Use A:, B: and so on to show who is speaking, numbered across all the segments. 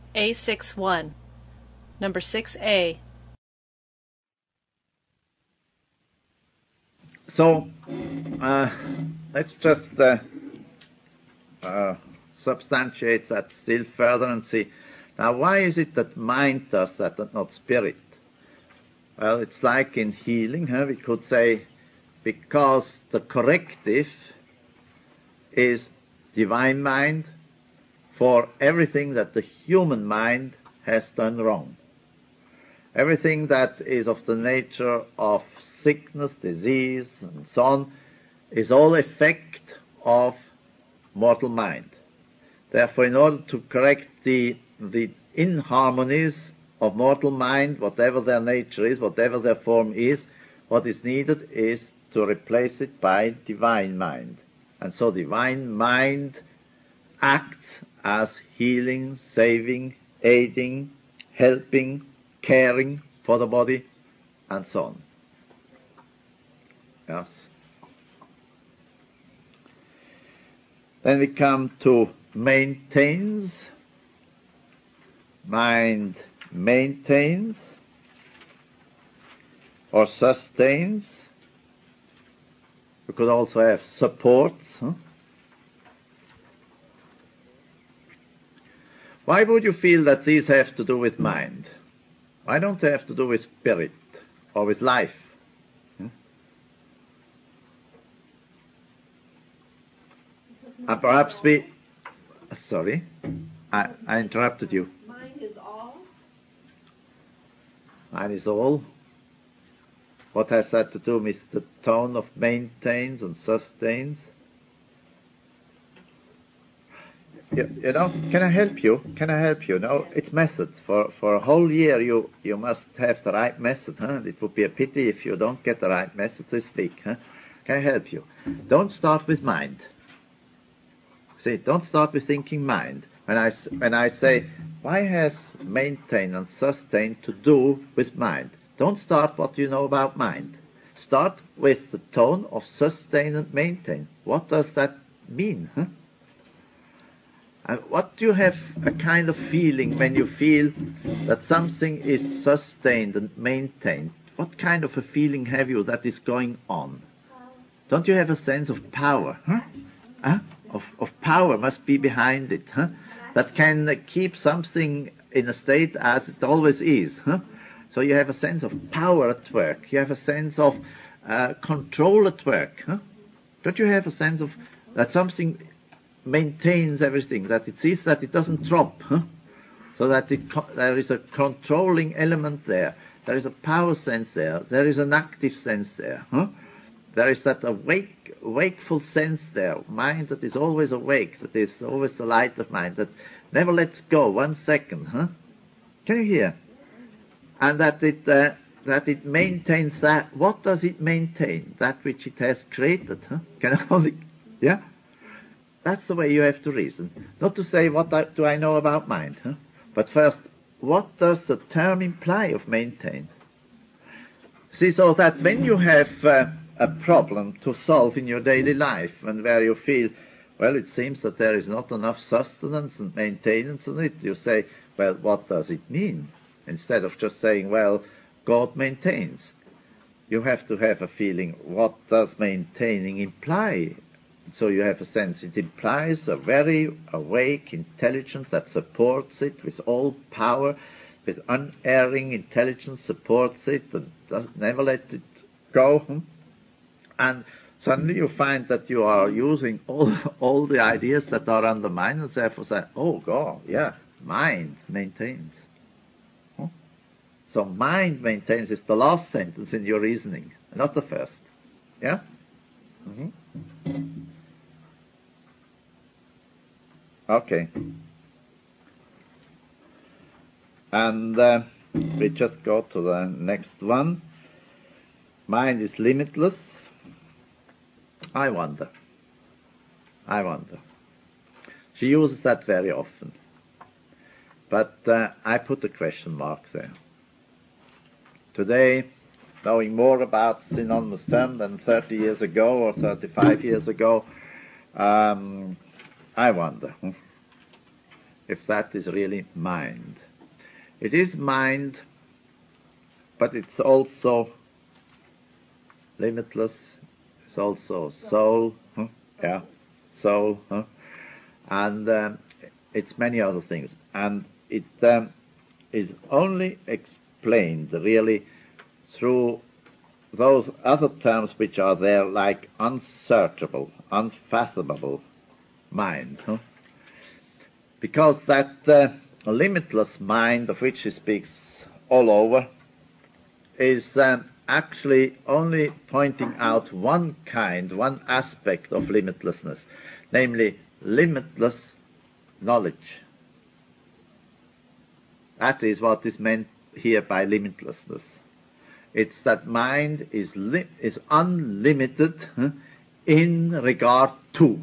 A: A61. Number 6A.
B: So, let's just substantiate that still further and see. Now, why is it that mind does that and not spirit? Well, it's like in healing, we could say, because the corrective is divine mind for everything that the human mind has done wrong. Everything that is of the nature of sickness, disease, and so on, is all effect of mortal mind. Therefore, in order to correct the inharmonies of mortal mind, whatever their nature is, whatever their form is, what is needed is to replace it by divine mind. And so divine mind acts as healing, saving, aiding, helping, caring for the body, and so on. Yes. Then we come to maintains. Mind maintains or sustains. We could also have supports. Why would you feel that these have to do with mind? Why don't they have to do with spirit or with life? And perhaps we... Sorry, I interrupted you.
C: Mind is all.
B: Mind is all. What has that to do with the tone of maintains and sustains? You know, can I help you? Can I help you? No, it's methods. For a whole year you must have the right method. It would be a pity if you don't get the right method this week. Can I help you? Don't start with mind. See, don't start with thinking mind. When I say, why has maintain and sustain to do with mind? Don't start what you know about mind. Start with the tone of sustain and maintain. What does that mean? And what do you have a kind of feeling when you feel that something is sustained and maintained? What kind of a feeling have you that is going on? Don't you have a sense of power? Of power must be behind it, that can keep something in a state as it always is. So you have a sense of power at work. You have a sense of control at work. Don't you have a sense of that something maintains everything, that it sees that it doesn't drop, so that there is a controlling element there. There is a power sense there. There is an active sense there. There is that wakeful sense there, mind that is always awake, that is always the light of mind, that never lets go 1 second. Can you hear? And that it maintains that. What does it maintain? That which it has created. Can I only? Yeah. That's the way you have to reason. Not to say what do I know about mind, but first, what does the term imply of maintain? See, so that when you have a problem to solve in your daily life, and where you feel, well, it seems that there is not enough sustenance and maintenance in it, you say, well, what does it mean? Instead of just saying, well, God maintains. You have to have a feeling, what does maintaining imply? So you have a sense it implies a very awake intelligence that supports it with all power, with unerring intelligence supports it and never let it go. And suddenly you find that you are using all the ideas that are on the mind, and therefore say, oh God, yeah, mind maintains. So mind maintains is the last sentence in your reasoning, not the first. Yeah? Okay. And we just go to the next one. Mind is limitless. I wonder. She uses that very often. But I put a question mark there. Today, knowing more about synonymous term than 30 years ago or 35 years ago, I wonder. if that is really mind. It is mind, but it's also limitless. It's also soul, soul, and it's many other things. And it is only explained really through those other terms which are there, like unsearchable, unfathomable mind. Because that limitless mind of which he speaks all over is actually only pointing out one aspect of limitlessness, namely limitless knowledge. That is what is meant here by limitlessness. It's that mind is unlimited in regard to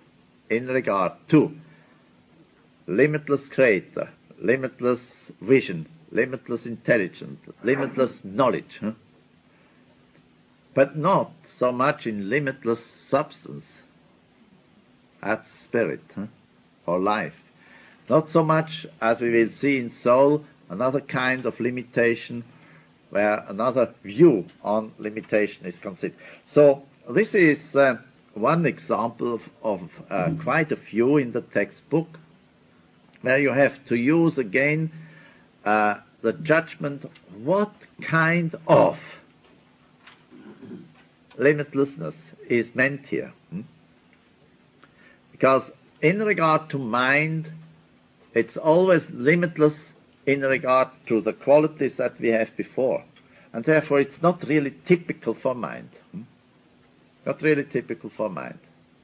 B: limitless creator, limitless vision, limitless intelligence, limitless knowledge, but not so much in limitless substance. That's spirit or life. Not so much as we will see in soul, another kind of limitation, where another view on limitation is considered. So this is one example of quite a few in the textbook, where you have to use again the judgment, what kind of limitlessness is meant here. Because in regard to mind, it's always limitless in regard to the qualities that we have before. And therefore it's not really typical for mind. Not really typical for mind.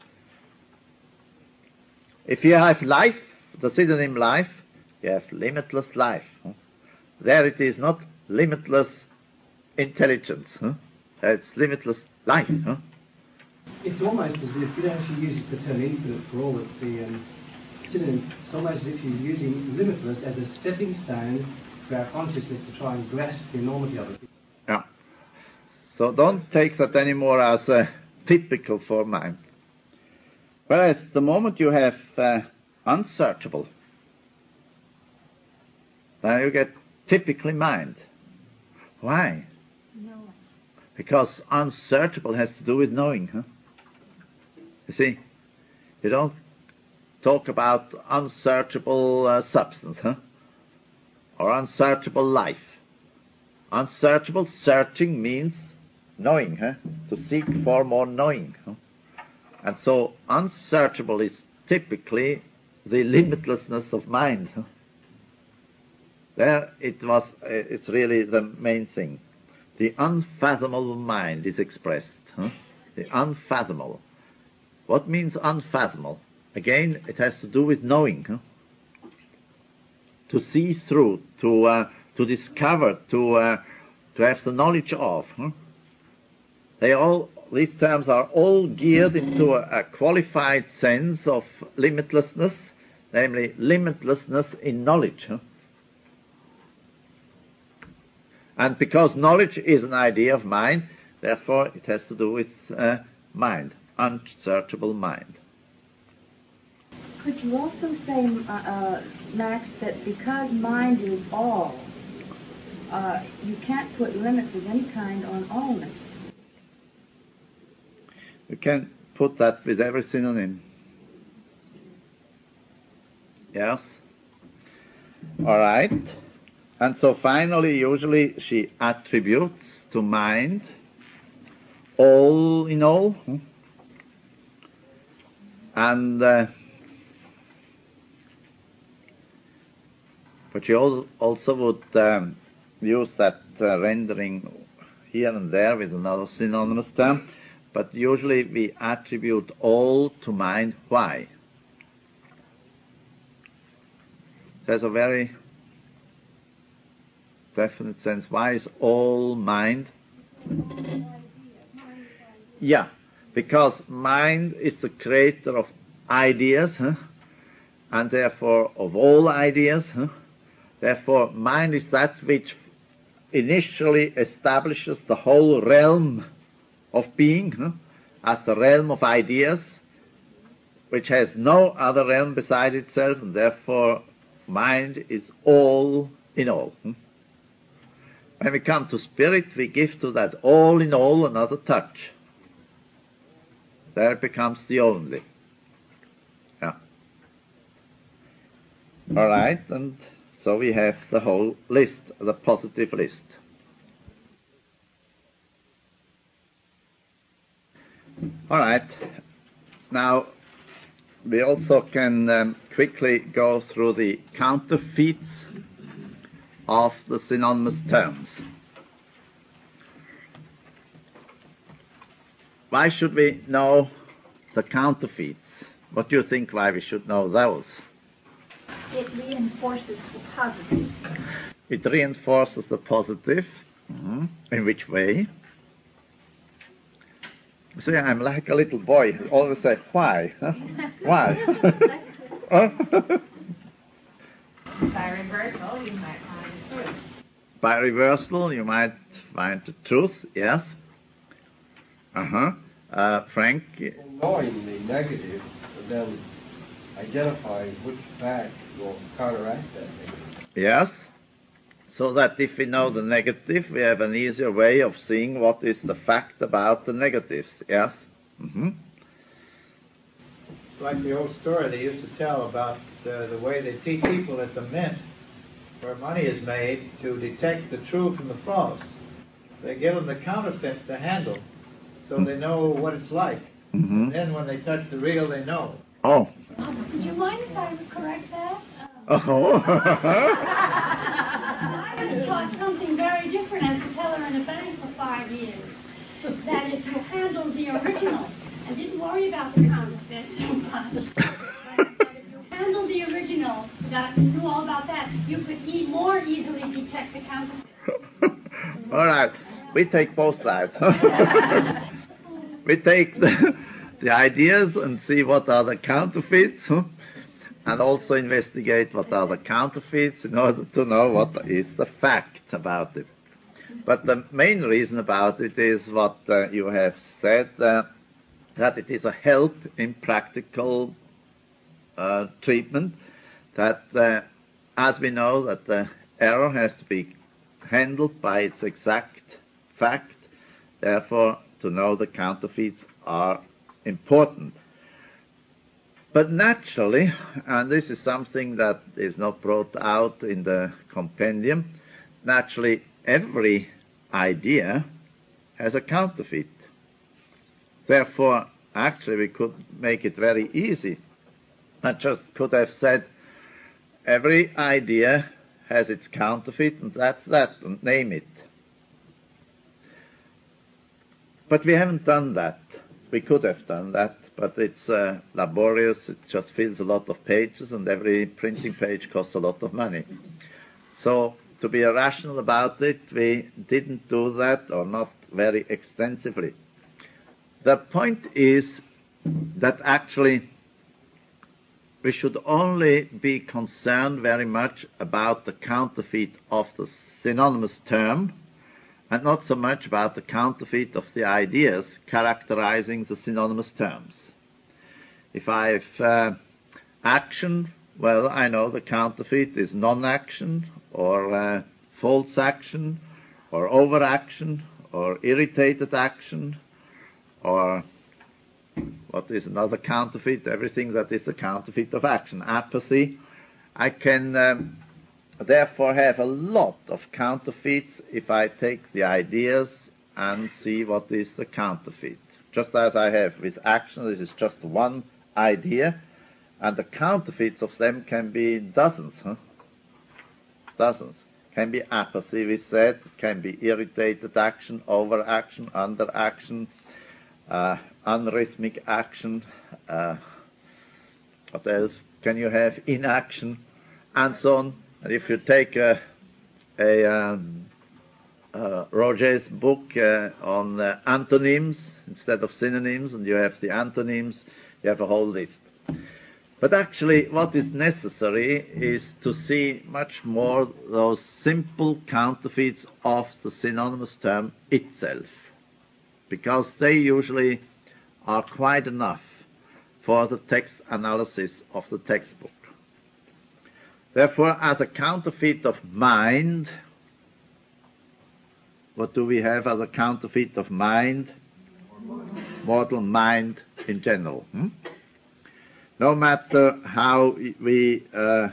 B: If you have life, the synonym life, you have limitless life. There it is not limitless intelligence. It's limitless life.
C: It's almost as if you don't actually use the term infinite for all of the synonym. It's almost as if you're using limitless as a stepping stone for our consciousness to try and grasp the enormity of it.
B: Yeah. So don't take that anymore as typical for mind. Whereas the moment you have unsearchable, then you get typically mind. Why?
A: No.
B: Because unsearchable has to do with knowing. You see, you don't talk about unsearchable substance, or unsearchable life. Unsearchable, searching means knowing, to seek for more knowing. And so unsearchable is typically the limitlessness of mind. There it's really the main thing. The unfathomable mind is expressed. The unfathomable. What means unfathomable? Again, it has to do with knowing. To see through, to discover, to have the knowledge of. These terms are all geared into a qualified sense of limitlessness, namely limitlessness in knowledge. And because knowledge is an idea of mind, therefore it has to do with mind, unsearchable mind.
D: Could you also say, Max, that because mind is all, you can't put limits of any kind on allness?
B: You can put that with every synonym. Yes? All right. And so finally, usually she attributes to mind all in all. And but she also would use that rendering here and there with another synonymous term. But usually we attribute all to mind. Why? There's a very definite sense. Why is all mind? Yeah, because mind is the creator of ideas, and therefore of all ideas. Therefore, mind is that which initially establishes the whole realm of being as the realm of ideas, which has no other realm beside itself, and therefore mind is all in all. When we come to spirit, we give to that all in all another touch. There it becomes the only. Yeah. All right, and so we have the whole list, the positive list. All right. Now, we also can quickly go through the counterfeits of the synonymous terms. Why should we know the counterfeits? What do you think why we should know those?
E: It reinforces the positive.
B: It reinforces the positive. In which way? See, I'm like a little boy. I always say, why? Huh? Why?
E: By reversal, you might find the truth.
B: By reversal, you might find the truth, yes. Frank?
F: Knowing the negative, and then identifying which fact will counteract that negative.
B: Yes. So that if we know the negative, we have an easier way of seeing what is the fact about the negatives. Yes?
G: It's like the old story they used to tell about the way they teach people at the mint, where money is made, to detect the true from the false. They give them the counterfeit to handle, so they know what it's like. And then when they touch the real, they know.
B: Oh.
E: Would you mind if I would correct that?
B: Oh.
E: I was taught something very different as a teller in a bank for 5 years. That if you handled the original and didn't worry about the counterfeit too much, but if you handled the original, knew all about that, you could more easily detect the counterfeit.
B: All right. We take both sides. We take the ideas and see what are the counterfeits, and also investigate what are the counterfeits in order to know what is the fact about it. But the main reason about it is what you have said, that it is a help in practical treatment, that as we know that the error has to be handled by its exact fact, therefore to know the counterfeits are important. But naturally, and this is something that is not brought out in the compendium, naturally every idea has a counterfeit. Therefore, actually we could make it very easy. I just could have said every idea has its counterfeit, and that's that, and name it. But we haven't done that. We could have done that, but it's laborious. It just fills a lot of pages, and every printing page costs a lot of money. So to be rational about it, we didn't do that, or not very extensively. The point is that actually we should only be concerned very much about the counterfeit of the synonymous term, and not so much about the counterfeit of the ideas characterizing the synonymous terms. If I have action, well, I know the counterfeit is non-action, or false action, or overaction, or irritated action, or what is another counterfeit? Everything that is the counterfeit of action. Apathy. I can therefore have a lot of counterfeits if I take the ideas and see what is the counterfeit. Just as I have with action, this is just one idea, and the counterfeits of them can be dozens. Dozens. Can be apathy, we said, can be irritated action, overaction, underaction, unrhythmic action, what else can you have? Inaction, and so on. And if you take Roget's book on antonyms instead of synonyms, and you have the antonyms, you have a whole list. But actually, what is necessary is to see much more those simple counterfeits of the synonymous term itself, because they usually are quite enough for the text analysis of the textbook. Therefore, as a counterfeit of mind, what do we have as a counterfeit of mind? Mortal mind in general. No matter how we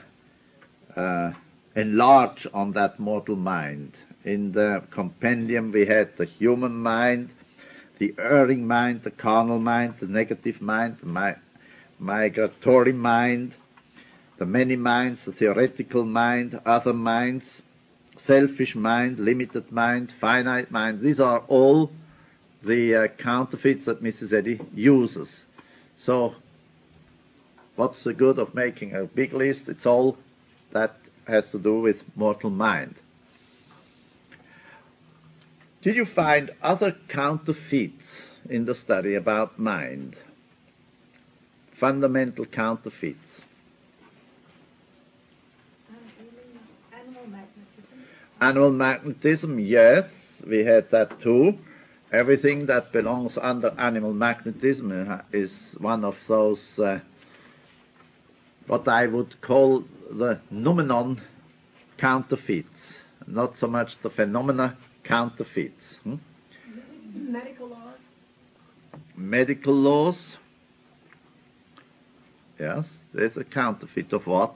B: enlarge on that mortal mind. In the compendium we had the human mind, the erring mind, the carnal mind, the negative mind, the migratory mind, the many minds, the theoretical mind, other minds, selfish mind, limited mind, finite mind. These are all the counterfeits that Mrs. Eddy uses. So what's the good of making a big list? It's all that has to do with mortal mind. Did you find other counterfeits in the study about mind? Fundamental counterfeits. Animal magnetism, yes, we had that too. Everything that belongs under animal magnetism is one of those, what I would call the noumenon counterfeits, not so much the phenomena counterfeits.
H: Medical laws?
B: Medical laws, yes, there's a counterfeit of what?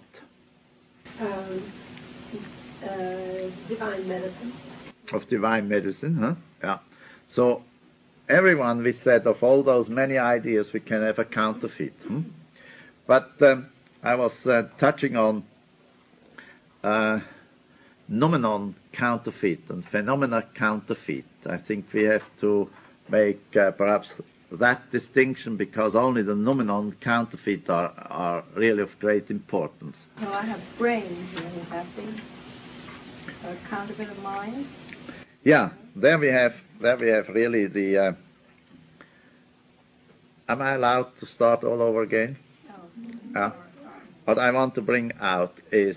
H: Divine medicine.
B: Of divine medicine, huh? Yeah. So, everyone, we said, of all those many ideas, we can have a counterfeit. But I was touching on noumenon counterfeit and phenomena counterfeit. I think we have to make perhaps that distinction, because only the noumenon counterfeit are really of great importance.
H: Well, I have brain here. Is that the counterfeit of mind?
B: Yeah, there we have really the. Am I allowed to start all over again?
H: No.
B: What I want to bring out is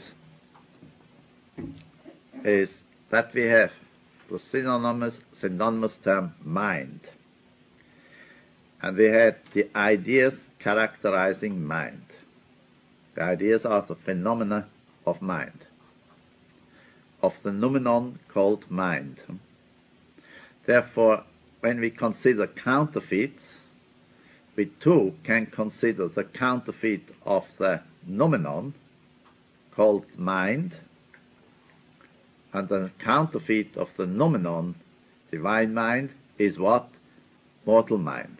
B: that we have the synonymous term mind, and we had the ideas characterizing mind. The ideas are the phenomena of mind, of the noumenon called mind. Therefore, when we consider counterfeits, we too can consider the counterfeit of the noumenon called mind, and the counterfeit of the noumenon, divine mind, is what? Mortal mind.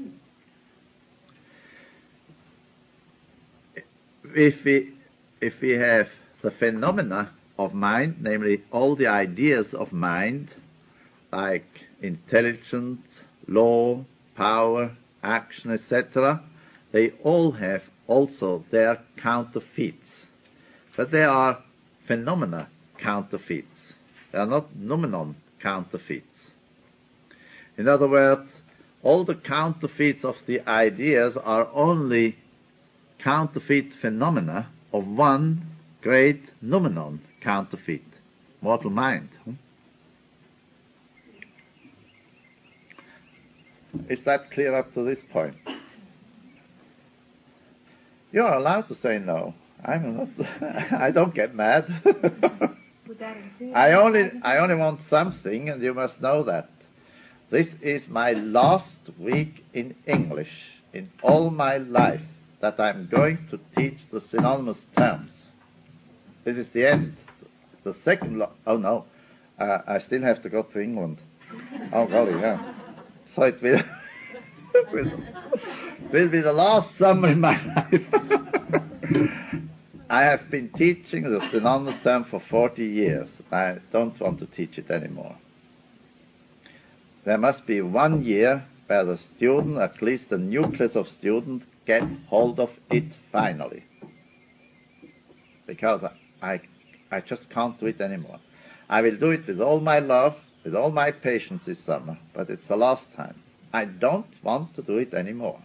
B: If we have the phenomena of mind, namely all the ideas of mind, like intelligence, law, power, action, etc., they all have also their counterfeits. But they are phenomena counterfeits. They are not noumenon counterfeits. In other words, all the counterfeits of the ideas are only counterfeit phenomena of one great noumenon counterfeit, mortal mind. Is that clear up to this point? You are allowed to say no. I'm not. I don't get mad. I only want something, and you must know that. This is my last week in English in all my life that I'm going to teach the synonymous terms. This is the end. The second. Oh no, I still have to go to England. Oh golly, yeah. So it will be the last summer in my life. I have been teaching the synonymous term for 40 years. I don't want to teach it anymore. There must be 1 year where the student, at least the nucleus of students, get hold of it finally. Because I just can't do it anymore. I will do it with all my love, with all my patience this summer, but it's the last time. I don't want to do it anymore.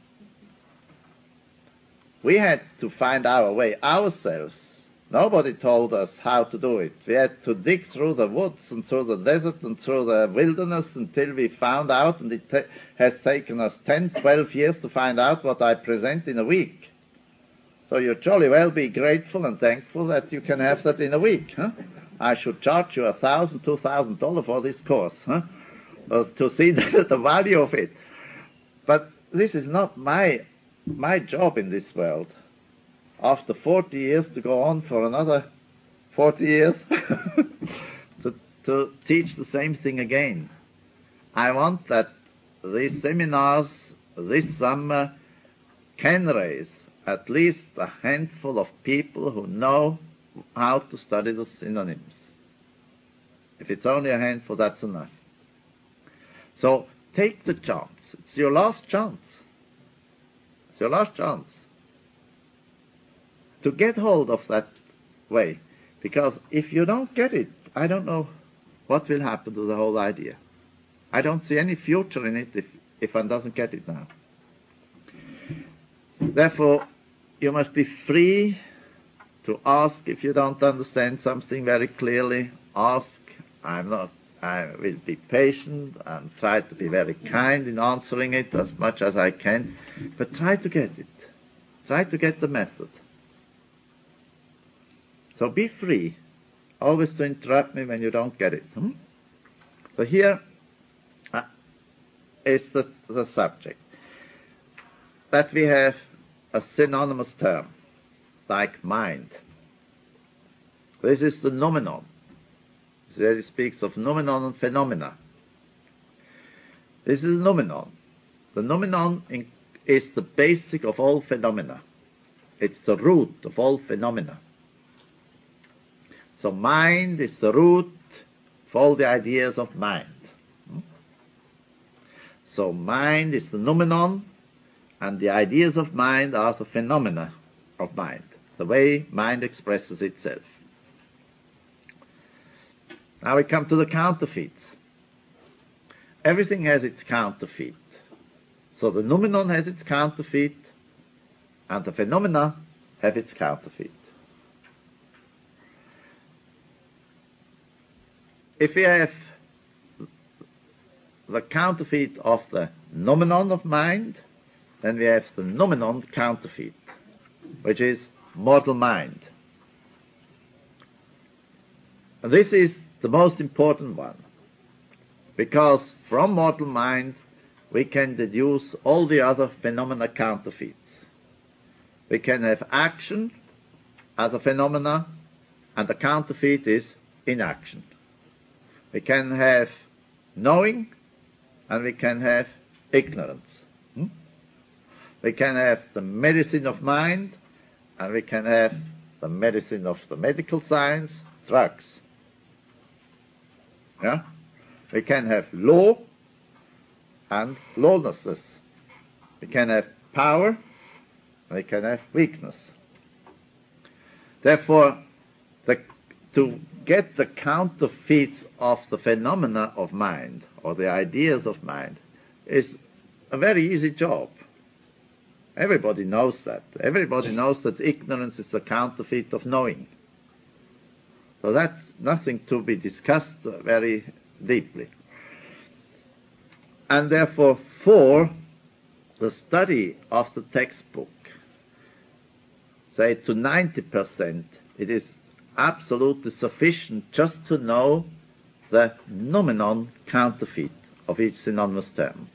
B: We had to find our way ourselves. Nobody told us how to do it. We had to dig through the woods and through the desert and through the wilderness until we found out, and it has taken us 10, 12 years to find out what I present in a week. So you jolly well be grateful and thankful that you can have that in a week. Huh? I should charge you $1,000, $2,000 for this course, huh? To see the value of it. But this is not my job in this world. After 40 years to go on for another 40 years to teach the same thing again. I want that these seminars this summer can raise at least a handful of people who know how to study the synonyms. If it's only a handful, that's enough. So take the chance. It's your last chance. It's your last chance to get hold of that way. Because if you don't get it, I don't know what will happen to the whole idea. I don't see any future in it if one doesn't get it now. Therefore, you must be free to ask if you don't understand something very clearly. Ask. I will be patient and try to be very kind in answering it as much as I can. But try to get it. Try to get the method. So be free, always to interrupt me when you don't get it. So here is the subject. That we have a synonymous term, like mind. This is the nomenon. There he speaks of nomenon and phenomena. This is the nomenon. The nomenon is the basic of all phenomena. It's the root of all phenomena. So mind is the root of all the ideas of mind. So mind is the nomenon, and the ideas of mind are the phenomena of mind, the way mind expresses itself. Now we come to the counterfeits. Everything has its counterfeit. So the nomenon has its counterfeit, and the phenomena have its counterfeit. If we have the counterfeit of the nomenon of mind, then we have the nomenon counterfeit, which is mortal mind. And this is the most important one, because from mortal mind we can deduce all the other phenomena counterfeits. We can have action as a phenomena, and the counterfeit is inaction. We can have knowing, and we can have ignorance. We can have the medicine of mind, and we can have the medicine of the medical science, drugs. Yeah? We can have law and lawlessness. We can have power, and we can have weakness. Therefore, to get the counterfeits of the phenomena of mind, or the ideas of mind, is a very easy job. Everybody knows that. Everybody knows that ignorance is the counterfeit of knowing. So that's nothing to be discussed very deeply. And therefore, for the study of the textbook, say to 90%, it is absolutely sufficient just to know the nomenon counterfeit of each synonymous term.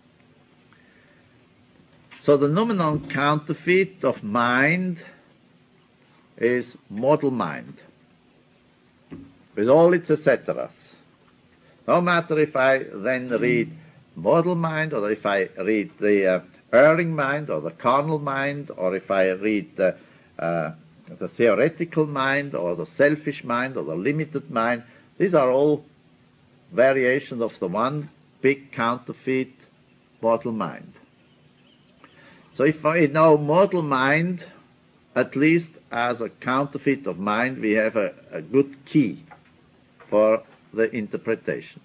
B: So the nomenon counterfeit of mind is mortal mind, with all its etceteras. No matter if I then read mortal mind, or if I read the erring mind, or the carnal mind, or if I read the theoretical mind, or the selfish mind, or the limited mind. These are all variations of the one big counterfeit, mortal mind. So if I know mortal mind, at least as a counterfeit of mind, we have a good key for the interpretation.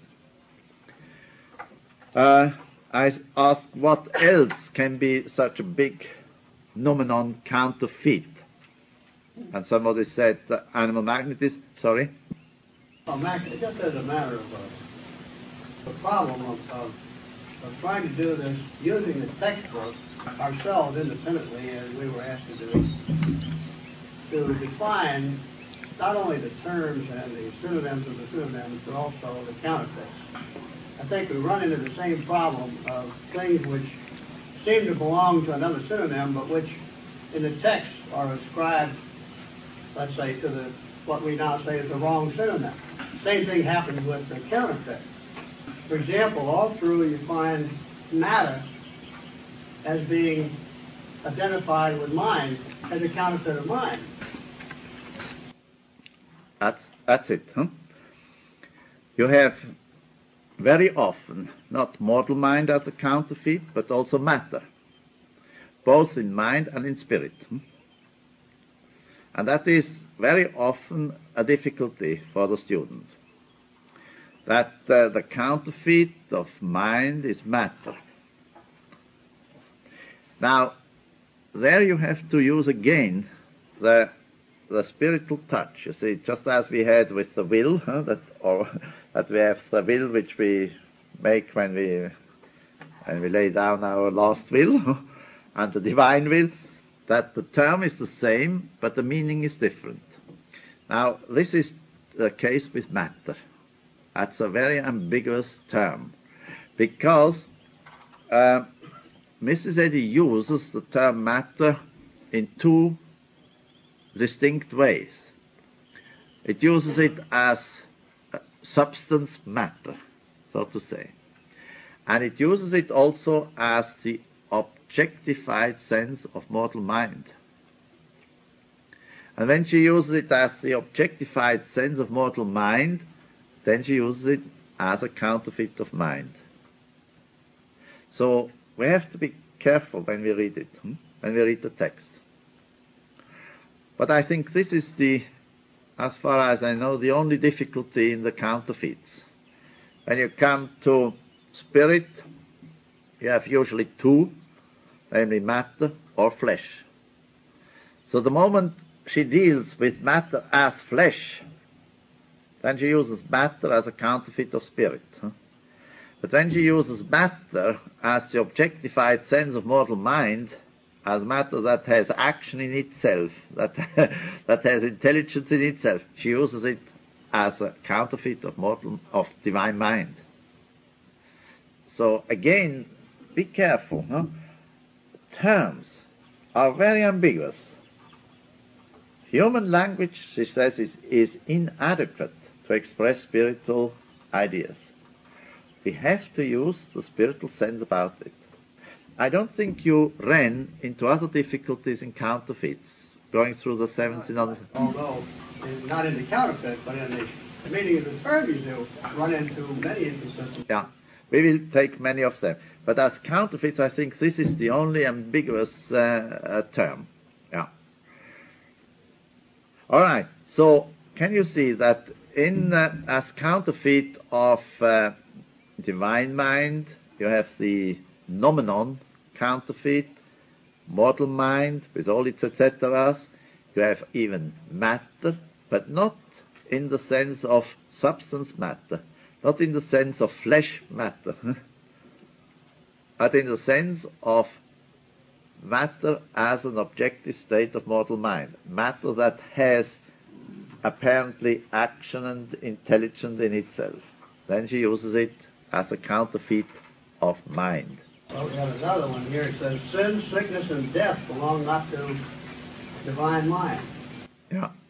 B: I ask, what else can be such a big nomenon counterfeit? And somebody said animal magnetism. Sorry?
C: Well, Max, it's just as a matter of the problem of trying to do this using the textbook ourselves independently, as we were asked to do, to define not only the terms and the synonyms of the synonyms, but also the counterfeits. I think we run into the same problem of things which seem to belong to another synonym, but which in the text are ascribed, let's say, to the what we now say is the wrong synonym. Same thing happens with the counterfeit. For example, all through you find matter as being identified with mind as a counterfeit of mind.
B: That's it. Huh? You have very often not mortal mind as a counterfeit, but also matter, both in mind and in spirit. And that is very often a difficulty for the student, that the counterfeit of mind is matter. Now, there you have to use again the spiritual touch. You see, just as we had with the will, that we have the will which we make when we lay down our last will, and the divine will, that the term is the same, but the meaning is different. Now, this is the case with matter. That's a very ambiguous term, because Mrs. Eddy uses the term matter in two distinct ways. It uses it as substance matter, so to say. And it uses it also as the objectified sense of mortal mind. And when she uses it as the objectified sense of mortal mind, then she uses it as a counterfeit of mind. So we have to be careful when we read it, when we read the text. But I think this is as far as I know, the only difficulty in the counterfeits. When you come to spirit, you have usually two, namely matter or flesh. So the moment she deals with matter as flesh, then she uses matter as a counterfeit of spirit. But when she uses matter as the objectified sense of mortal mind, as matter that has action in itself, that has intelligence in itself, she uses it as a counterfeit of divine mind. So again, be careful. Terms are very ambiguous. Human language, she says, is inadequate to express spiritual ideas. We have to use the spiritual sense about it. I don't think you ran into other difficulties in counterfeits, going through the seven synonyms.
C: Although, not in the counterfeit, but in the meaning of the term, you do run into many inconsistencies.
B: Yeah, we will take many of them. But as counterfeits, I think this is the only ambiguous term. Yeah. All right. So, can you see that as counterfeit of divine mind, you have the nomenon counterfeit, mortal mind with all its etc. You have even matter, but not in the sense of substance matter, not in the sense of flesh matter, but in the sense of matter as an objective state of mortal mind, matter that has apparently action and intelligence in itself. Then she uses it as a counterfeit of mind.
C: Well, we have another one here. It says, sin, sickness, and death belong not to divine mind.
B: Yeah.